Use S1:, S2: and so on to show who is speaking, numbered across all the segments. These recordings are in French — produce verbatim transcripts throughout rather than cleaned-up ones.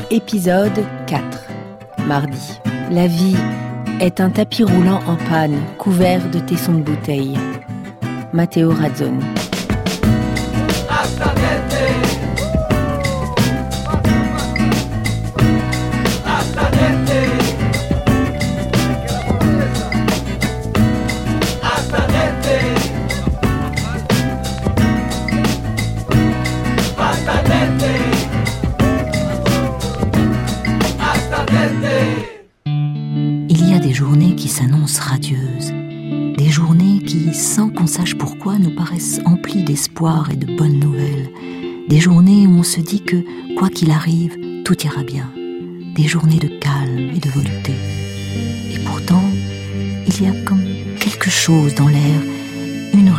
S1: Épisode quatre. Mardi. La vie est un tapis roulant en panne, couvert de tessons de bouteilles. Matteo Razzoni.
S2: Il y a des journées qui s'annoncent radieuses, des journées qui, sans qu'on sache pourquoi, nous paraissent emplies d'espoir et de bonnes nouvelles, des journées où on se dit que, quoi qu'il arrive, tout ira bien, des journées de calme et de volupté. Et pourtant, il y a comme quelque chose dans l'air, une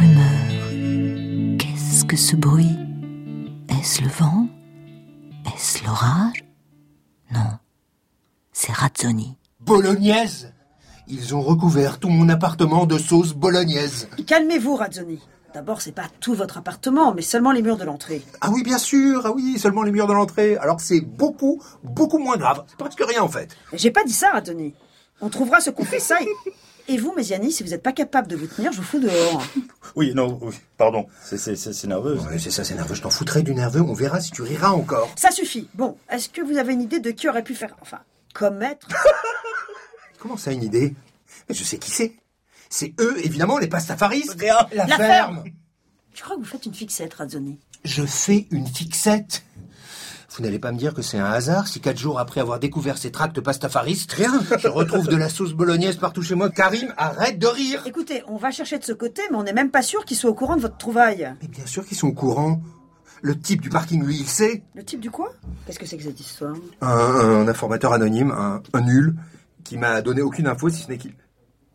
S2: rumeur. Qu'est-ce que ce bruit ? Est-ce le vent ? Est-ce l'orage ? Non, c'est Razzoni.
S3: Bolognaise. Ils ont recouvert tout mon appartement de sauce bolognaise.
S4: Calmez-vous, Razzoni. D'abord, c'est pas tout votre appartement, mais seulement les murs de l'entrée.
S3: Ah oui, bien sûr, ah oui, seulement les murs de l'entrée. Alors c'est beaucoup, beaucoup moins grave. C'est presque rien en fait.
S4: J'ai pas dit ça, Razzoni. On trouvera ce qu'on fait ça. Et, et vous, Méziani, si vous n'êtes pas capable de vous tenir, je vous fous dehors.
S5: Oui, non, oui, pardon. C'est, c'est, c'est, c'est nerveux.
S3: Ouais, c'est ça, c'est nerveux. Je t'en foutrais du nerveux. On verra si tu riras encore.
S4: Ça suffit. Bon, est-ce que vous avez une idée de qui aurait pu faire... Enfin, commettre...
S3: Comment ça, une idée ? Mais je sais qui c'est. C'est eux, évidemment, les pastafaristes.
S5: Rien.
S3: La,
S4: La
S3: ferme.
S4: ferme. Je crois que vous faites une fixette, Razzoni.
S3: Je fais une fixette. Vous n'allez pas me dire que c'est un hasard si quatre jours après avoir découvert ces tracts pastafaristes, rien, je retrouve de la sauce bolognaise partout chez moi. Karim, arrête de rire.
S4: Écoutez, on va chercher de ce côté, mais on n'est même pas sûr qu'ils soient au courant de votre trouvaille.
S3: Mais bien sûr qu'ils sont au courant. Le type du parking, lui, il sait.
S4: Le type du quoi ? Qu'est-ce que c'est que cette histoire ?
S3: Un, un informateur anonyme, un, un nul, qui m'a donné aucune info si ce n'est qu'il...
S4: Quoi ?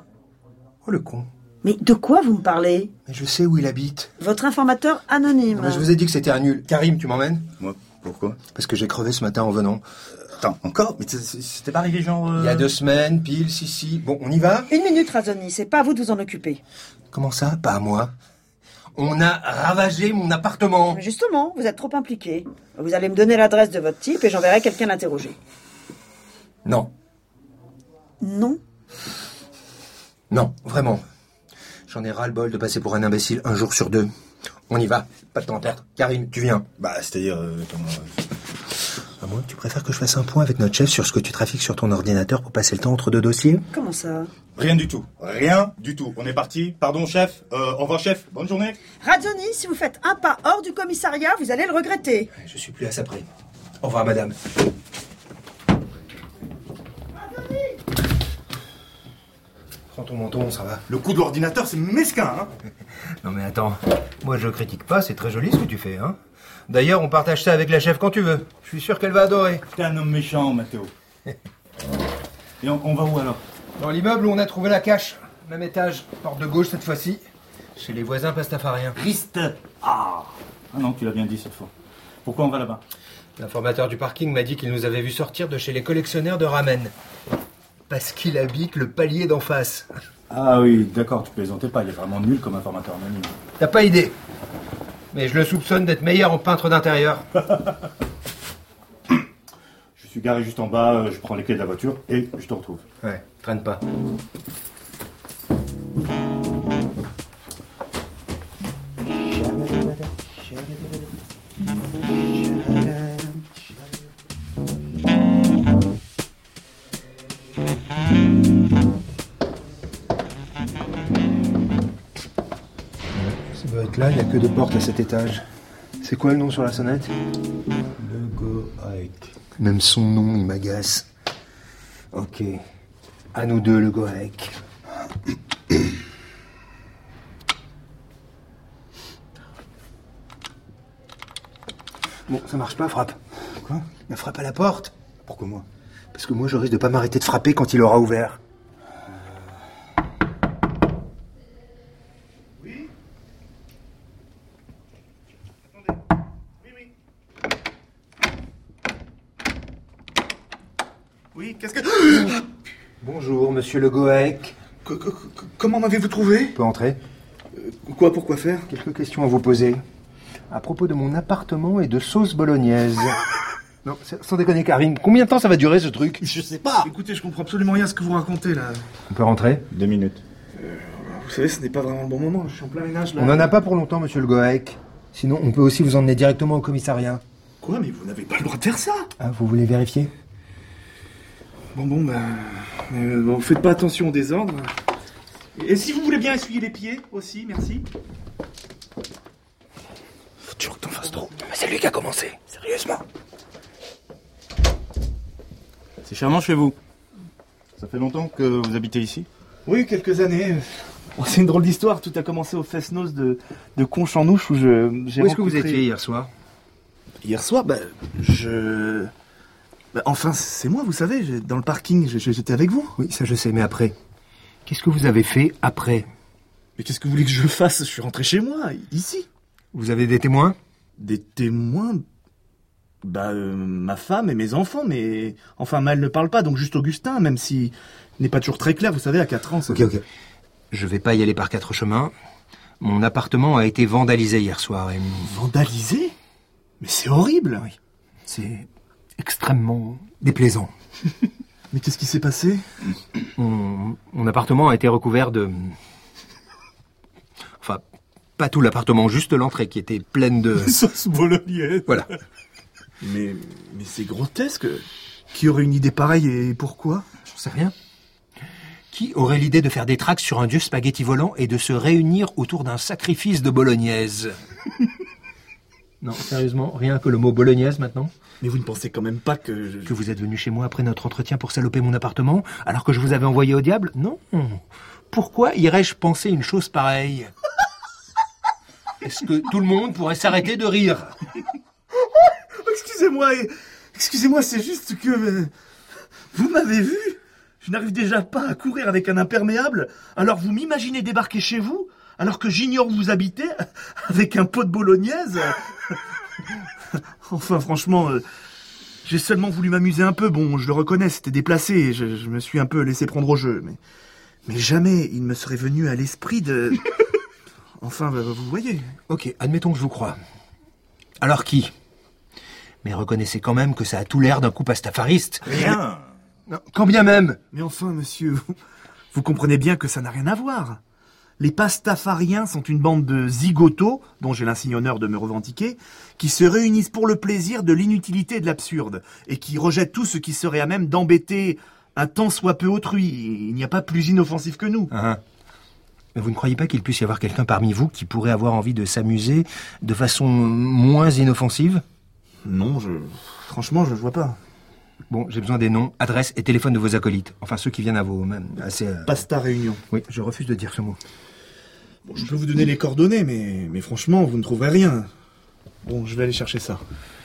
S3: Oh, le con.
S4: Mais de quoi vous me parlez ?
S3: Mais je sais où il habite.
S4: Votre informateur anonyme.
S3: Non, mais je vous ai dit que c'était un nul. Karim, tu m'emmènes ?
S5: Moi, pourquoi ?
S3: Parce que j'ai crevé ce matin en venant.
S5: Attends, encore ? Mais c'était pas arrivé genre... Euh...
S3: Il y a deux semaines, pile, si, si. Bon, on y va ?
S4: Une minute, Razzoni, c'est pas à vous de vous en occuper.
S3: Comment ça ? Pas à moi. On a ravagé mon appartement.
S4: Mais justement, vous êtes trop impliqué. Vous allez me donner l'adresse de votre type et j'enverrai quelqu'un l'interroger.
S3: Non.
S4: Non ?
S3: Non, vraiment. J'en ai ras-le-bol de passer pour un imbécile un jour sur deux. On y va, pas de temps à perdre. Karim, tu viens.
S5: Bah, c'est-à-dire... Euh, comment, euh...
S3: À moins que tu préfères que je fasse un point avec notre chef sur ce que tu trafiques sur ton ordinateur pour passer le temps entre deux dossiers ?
S4: Comment ça ?
S5: Rien du tout. Rien du tout. On est parti. Pardon, chef. Euh, au revoir, chef. Bonne journée.
S4: Razzoni, si vous faites un pas hors du commissariat, vous allez le regretter.
S3: Je suis plus à ça près. Au revoir, madame. Prends ton menton, ça va.
S5: Le coup de l'ordinateur, c'est mesquin, hein.
S3: Non mais attends, moi je critique pas, c'est très joli ce que tu fais, hein. D'ailleurs, on partage ça avec la chef quand tu veux. Je suis sûr qu'elle va adorer.
S5: T'es un homme méchant, Matteo. Et on, on va où alors ?
S3: Dans l'immeuble où on a trouvé la cache. Même étage, porte de gauche cette fois-ci. Chez les voisins pastafariens.
S5: Christ. Ah Ah non, tu l'as bien dit cette fois. Pourquoi on va là-bas ?
S3: L'informateur du parking m'a dit qu'il nous avait vu sortir de chez les collectionneurs de ramen. Parce qu'il habite le palier d'en face.
S5: Ah oui, d'accord, tu plaisantais pas, il est vraiment nul comme informateur anonyme.
S3: T'as pas idée. Mais je le soupçonne d'être meilleur en peintre d'intérieur.
S5: Je suis garé juste en bas, je prends les clés de la voiture et je te retrouve.
S3: Ouais, traîne pas. Ça doit être là, il n'y a que deux portes à cet étage. C'est quoi le nom sur la sonnette ?
S5: Le Goaek.
S3: Même son nom, il m'agace. Ok. À nous deux, le Goaek. Bon, ça marche pas, frappe.
S5: Quoi ?
S3: Mais frappe à la porte.
S5: Pourquoi moi ?
S3: Parce que moi, je risque de pas m'arrêter de frapper quand il aura ouvert.
S5: Oui ? Attendez. Oui, oui. Oui, qu'est-ce que...
S3: Bonjour, monsieur le Goaek.
S5: Que- que- que- Comment m'avez-vous trouvé ?
S3: Je peux entrer ?
S5: Euh, Quoi, pourquoi faire ?
S3: Quelques questions à vous poser. À propos de mon appartement et de sauce bolognaise. Non, sans déconner, Karim, combien de temps ça va durer ce truc?
S5: Je sais pas.
S6: Écoutez, je comprends absolument rien à ce que vous racontez là.
S3: On peut rentrer?
S5: Deux minutes.
S6: Euh, vous savez, ce n'est pas vraiment le bon moment. Je suis en plein ménage là.
S3: On n'en a pas pour longtemps, monsieur le Goek. Sinon, on peut aussi vous emmener directement au commissariat.
S6: Quoi? Mais vous n'avez pas le droit de faire ça.
S3: Ah, vous voulez vérifier?
S6: Bon, bon, bah. Euh, bon, faites pas attention au désordre. Et si vous voulez bien essuyer les pieds aussi, merci.
S3: Faut toujours que t'en fasses trop. Mais c'est lui qui a commencé, sérieusement.
S5: C'est charmant chez vous. Ça fait longtemps que vous habitez ici?
S6: Oui, quelques années. Bon, c'est une drôle d'histoire. Tout a commencé au Fest-Noz de, de Conchanouche où je. j'ai
S3: Où est-ce que
S6: rencontré...
S3: vous étiez hier soir?
S6: Hier soir, bah. Je. Bah, enfin, c'est moi, vous savez, j'ai- dans le parking, j'ai- j'étais avec vous.
S3: Oui, ça je sais, mais après. Qu'est-ce que vous avez fait après?
S6: Mais qu'est-ce que vous voulez que je fasse? Je suis rentré chez moi, ici.
S3: Vous avez des témoins?
S6: Des témoins? Bah, euh, ma femme et mes enfants, mais... Enfin, mais elle ne parle pas, donc juste Augustin, même si... n'est pas toujours très clair, vous savez, à quatre ans, ça...
S3: Ok, ok. Je vais pas y aller par quatre chemins. Mon appartement a été vandalisé hier soir et...
S6: Vandalisé? Mais c'est horrible.
S3: Oui. C'est extrêmement déplaisant.
S6: Mais qu'est-ce qui s'est passé?
S3: Mon, mon appartement a été recouvert de... Enfin, pas tout l'appartement, juste l'entrée qui était pleine de...
S6: Sauce bolognaise.
S3: Voilà.
S6: Mais, mais c'est grotesque. Qui aurait une idée pareille et pourquoi?
S3: J'en sais rien. Qui aurait l'idée de faire des tracts sur un dieu spaghetti volant et de se réunir autour d'un sacrifice de bolognaise? Non, sérieusement, rien que le mot bolognaise maintenant?
S6: Mais vous ne pensez quand même pas que... Je...
S3: Que vous êtes venu chez moi après notre entretien pour saloper mon appartement, alors que je vous avais envoyé au diable? Non. Pourquoi irais-je penser une chose pareille? Est-ce que tout le monde pourrait s'arrêter de rire?
S6: Excusez-moi, excusez-moi, c'est juste que... euh, Vous m'avez vu? Je n'arrive déjà pas à courir avec un imperméable, alors vous m'imaginez débarquer chez vous, alors que j'ignore où vous habitez, avec un pot de bolognaise? Enfin, franchement, euh, j'ai seulement voulu m'amuser un peu, bon, je le reconnais, c'était déplacé, je, je me suis un peu laissé prendre au jeu, mais... Mais jamais il me serait venu à l'esprit de... Enfin, bah, vous voyez...
S3: Ok, admettons que je vous crois. Alors qui? Mais reconnaissez quand même que ça a tout l'air d'un coup pastafariste.
S5: Rien.
S3: Non, quand bien même.
S6: Mais enfin, monsieur, vous, vous comprenez bien que ça n'a rien à voir. Les pastafariens sont une bande de zigotos, dont j'ai l'insigne honneur de me revendiquer, qui se réunissent pour le plaisir de l'inutilité et de l'absurde, et qui rejettent tout ce qui serait à même d'embêter un tant soit peu autrui. Il n'y a pas plus inoffensif que nous.
S3: Ah, mais vous ne croyez pas qu'il puisse y avoir quelqu'un parmi vous qui pourrait avoir envie de s'amuser de façon moins inoffensive?
S6: Non, je... franchement, je ne vois pas.
S3: Bon, j'ai besoin des noms, adresses et téléphones de vos acolytes. Enfin, ceux qui viennent à vos... Même, assez, euh...
S6: Pasta réunion.
S3: Oui, je refuse de dire ce mot.
S6: Bon, je peux vous donner les coordonnées, mais, mais franchement, vous ne trouverez rien. Bon, je vais aller chercher ça.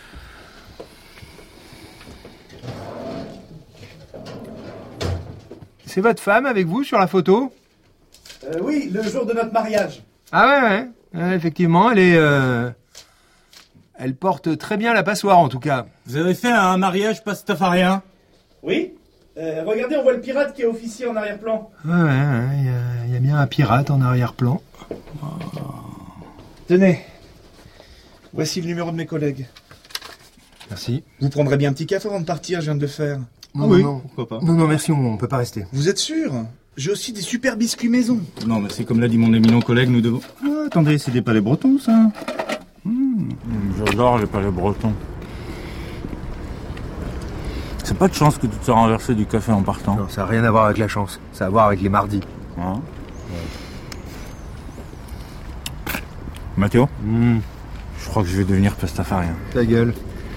S3: C'est votre femme avec vous sur la photo?
S6: Euh, oui, le jour de notre mariage.
S3: Ah ouais, ouais. Ouais, effectivement, elle est... Euh... Elle porte très bien la passoire, en tout cas.
S5: Vous avez fait un mariage pastafarien?
S6: Oui. Euh, regardez, on voit le pirate qui est officier en arrière-plan.
S3: Ouais, ouais, ouais, il y a- il y a bien un pirate en arrière-plan.
S6: Tenez. Voici le numéro de mes collègues.
S3: Merci.
S6: Vous prendrez bien un petit café avant de partir, je viens de le faire.
S3: Non,
S5: oui,
S3: non,
S5: pourquoi pas.
S3: non, non, merci, on, on peut pas rester.
S6: Vous êtes sûr? J'ai aussi des super biscuits maison.
S5: Non, mais c'est comme l'a dit mon éminent collègue, nous devons... Ah, attendez, c'est des palais bretons, ça. Mmh. J'adore les palais bretons. C'est pas de chance que tu te sois renversé du café en partant.
S3: Non, ça n'a rien à voir avec la chance. Ça a à voir avec les mardis.
S5: Hein? Mathéo,
S3: Mmh,
S5: je crois que je vais devenir pastafarien.
S3: ta gueule.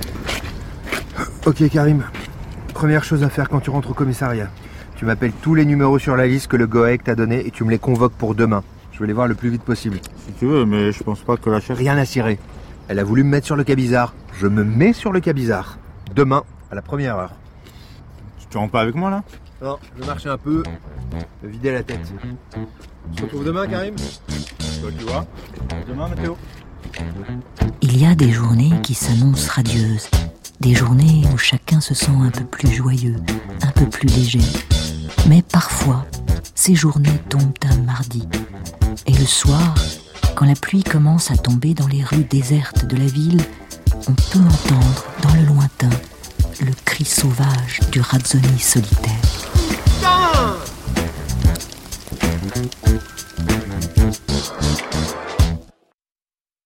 S3: Ok, Karim. Première chose à faire quand tu rentres au commissariat. Tu m'appelles tous les numéros sur la liste que le Goek t'a donné et tu me les convoques pour demain. Je veux les voir le plus vite possible.
S5: Si tu veux, mais je pense pas que la chef...
S3: Rien à cirer. Elle a voulu me mettre sur le cabizard. Je me mets sur le cabizard. Demain, à la première heure.
S5: Tu rentres pas avec moi, là?
S3: Non, je marche un peu. Me vider la tête. On se retrouve demain, Karim?
S5: Toi, tu vois. Demain, Mathéo.
S2: Il y a des journées qui s'annoncent radieuses, des journées où chacun se sent un peu plus joyeux, un peu plus léger. Mais parfois, ces journées tombent un mardi. Et le soir, quand la pluie commence à tomber dans les rues désertes de la ville, on peut entendre dans le lointain le cri sauvage du Razzoni solitaire.
S3: Putain !